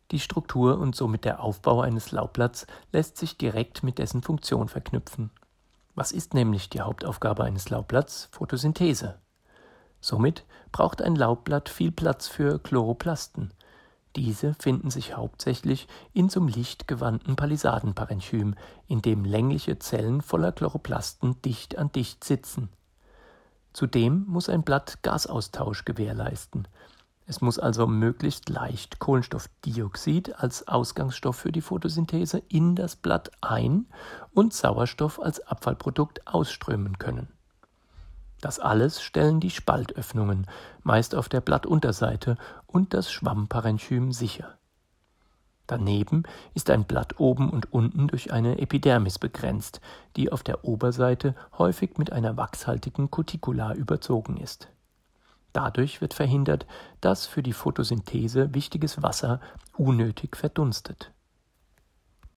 Die Struktur und somit der Aufbau eines Laubblatts lässt sich direkt mit dessen Funktion verknüpfen. Was ist nämlich die Hauptaufgabe eines Laubblatts? Photosynthese. Somit braucht ein Laubblatt viel Platz für Chloroplasten. Diese finden sich hauptsächlich in zum Licht gewandten Palisadenparenchym, in dem längliche Zellen voller Chloroplasten dicht an dicht sitzen. Zudem muss ein Blatt Gasaustausch gewährleisten. Es muss also möglichst leicht Kohlenstoffdioxid als Ausgangsstoff für die Photosynthese in das Blatt ein- und Sauerstoff als Abfallprodukt ausströmen können. Das alles stellen die Spaltöffnungen, meist auf der Blattunterseite, und das Schwammparenchym sicher. Daneben ist ein Blatt oben und unten durch eine Epidermis begrenzt, die auf der Oberseite häufig mit einer wachshaltigen Cuticula überzogen ist. Dadurch wird verhindert, dass für die Photosynthese wichtiges Wasser unnötig verdunstet.